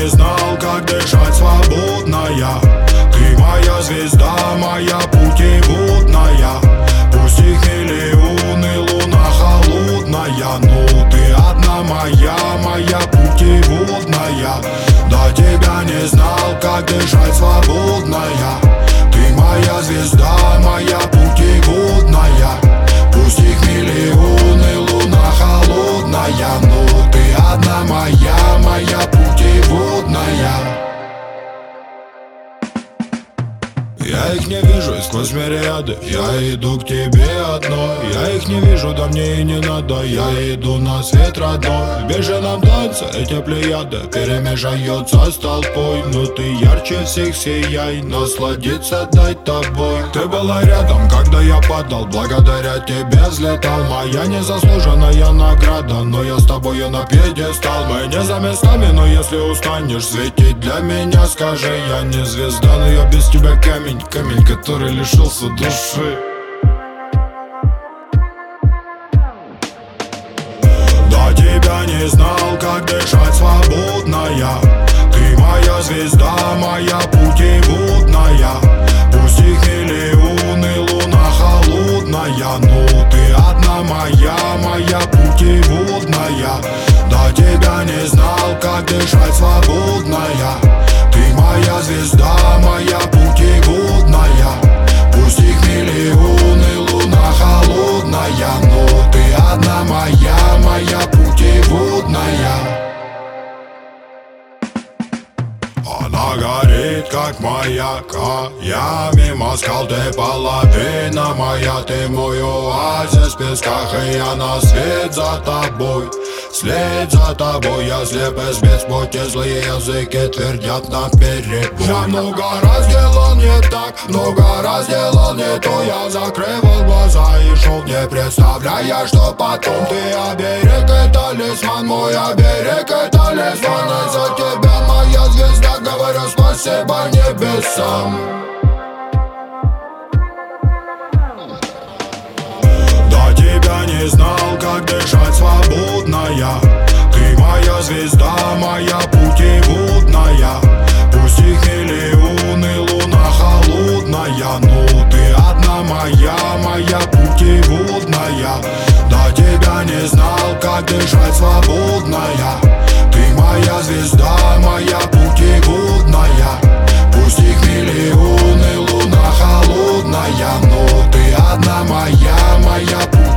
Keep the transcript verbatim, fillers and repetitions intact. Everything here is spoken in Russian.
не знал, как дышать свободная. Ты моя звезда, моя путеводная. Пусть их миллионы, луна холодная, но ты одна моя, моя путеводная. До тебя не знал, как дышать свободная. Ты моя звезда, моя путеводная. Пусть их миллионы, луна холодная, но ты одна моя, моя путеводная. Я их не вижу и сквозь мириады, я иду к тебе одной. Я их не вижу, да мне и не надо, я иду на свет родной. В бешеном танце эти плеяды перемешаются с толпой. Но ты ярче всех сияй, насладиться дай тобой. Ты была рядом, когда я падал, благодаря тебе взлетал. Моя незаслуженная награда, но я с тобою на пьедестал. Мы не за местами, но если устанешь светить для меня, скажи, я не звезда, но я без тебя камень. Камень, который лишился души. До тебя не знал, как дышать свободная. Ты моя звезда, моя путеводная. Пусть их миллионы, луна холодная, но ты одна моя, моя путеводная. До тебя не знал, как дышать свободная. Ты моя звезда, моя путеводная. Пусть их миллионы, луна холодная, но ты одна моя, моя путеводная. Она горит, как маяк, а я мимо скал, ты половина моя. Ты мой оазис в песках, и я на свет за тобой. Вслед за тобой я слеп и спец, пути злые языки твердят наперебой. Я много раз делал не так, много раз делал не то. Я закрывал глаза и шел, не представляя, что потом. Ты оберег и талисман, мой оберег и талисман. И за тебя моя звезда, говорю спасибо небесам. До тебя не знал, как дышать свободная. Ты моя звезда, моя путеводная. Пусть их миллионы, луна холодная, но ты одна моя, моя путеводная. До тебя не знал, как дышать свободная. Ты моя звезда, моя путеводная. Пусть их миллионы, луна холодная, но ты одна моя, моя путеводная.